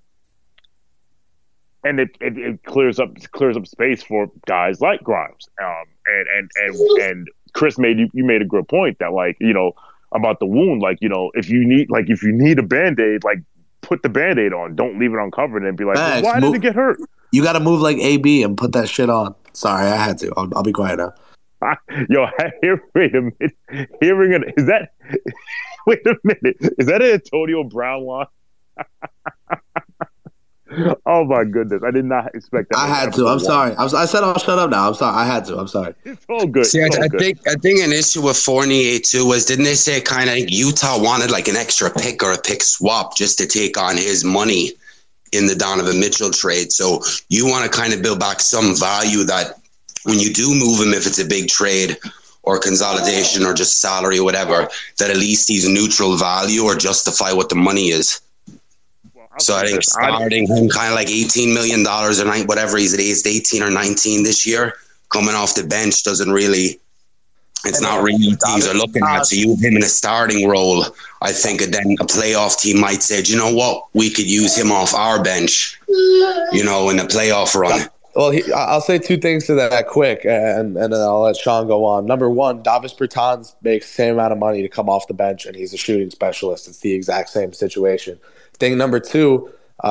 it clears up space for guys like Grimes. And Chris you made a good point that, like, about the wound, like, if you need a Band-Aid, like, put the Band-Aid on. Don't leave it uncovered and be like, why did it get hurt? You got to move like AB and put that shit on. Sorry, I had to. I'll be quiet now. Wait a minute. Wait a minute. Is that an Antonio Brown line? Oh my goodness! I did not expect that. I had to. I'm sorry. I said I'll shut up now. I'm sorry. I had to. I'm sorry. It's all good. See, I think an issue with Fournier too was, didn't they say kind of Utah wanted like an extra pick or a pick swap just to take on his money in the Donovan Mitchell trade? So you want to kind of build back some value that when you do move him, if it's a big trade or consolidation or just salary or whatever, that at least he's neutral value or justify what the money is. So I think starting him kind of like $18 million a night, whatever he's at, 18 or 19 this year, coming off the bench doesn't really, it's not really what teams are looking at. So you have him in a starting role. I think then a playoff team might say, do you know what, we could use him off our bench, in a playoff run. Well, I'll say two things to that quick, and then I'll let Sean go on. Number one, Davis Bertans makes the same amount of money to come off the bench, and he's a shooting specialist. It's the exact same situation. Thing number two,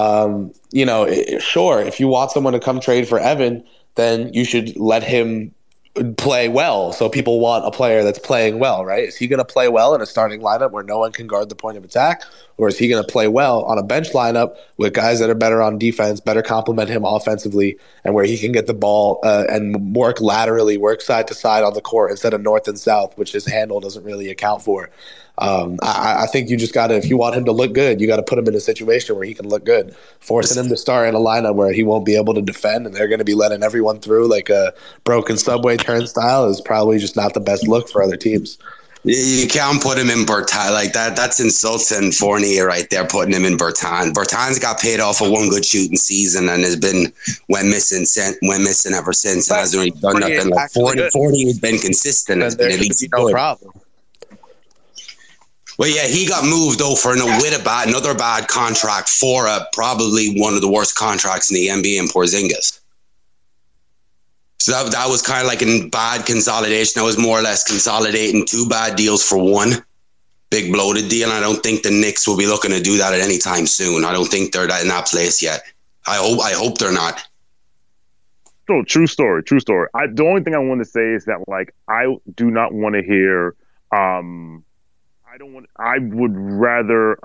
sure, if you want someone to come trade for Evan, then you should let him play well. So people want a player that's playing well, right? Is he going to play well in a starting lineup where no one can guard the point of attack? Or is he going to play well on a bench lineup with guys that are better on defense, better complement him offensively, and where he can get the ball and work laterally, work side to side on the court instead of north and south, which his handle doesn't really account for. I think you just got to, if you want him to look good, you got to put him in a situation where he can look good. Forcing him to start in a lineup where he won't be able to defend and they're going to be letting everyone through like a broken subway turnstile is probably just not the best look for other teams. You can't put him in Bertans like that. That's insulting Fournier right there, putting him in Bertans. Bertans got paid off for one good shooting season and has been went missing ever since. And hasn't really done nothing. Like 40 has been consistent. It's been at least no problem. Well, yeah, he got moved though for another bad contract for probably one of the worst contracts in the NBA in Porzingis. So that was kind of like a bad consolidation. That was more or less consolidating two bad deals for one big bloated deal. And I don't think the Knicks will be looking to do that at any time soon. I don't think they're in that place yet. I hope they're not. Oh, true story. The only thing I want to say is that, like, I do not want to hear. I would rather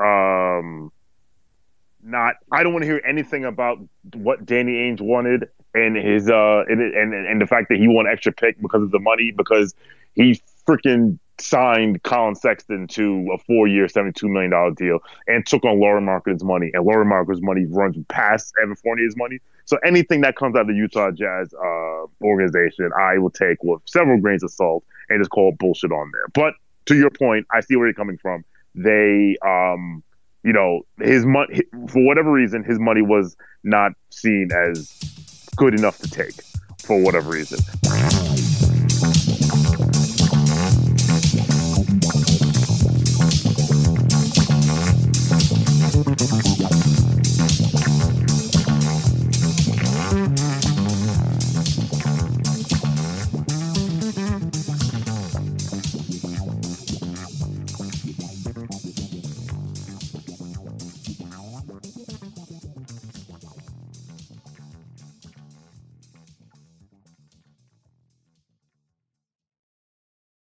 not. I don't want to hear anything about what Danny Ainge wanted and his and the fact that he won extra pick because of the money, because he freaking signed Colin Sexton to a 4-year, $72 million deal and took on Lauri Markkanen's money, and Lauri Markkanen's money runs past Evan Fournier's money. So anything that comes out of the Utah Jazz organization, I will take with several grains of salt and just call bullshit on there. But to your point, I see where you're coming from. They, his money, for whatever reason, his money was not seen as good enough to take for whatever reason.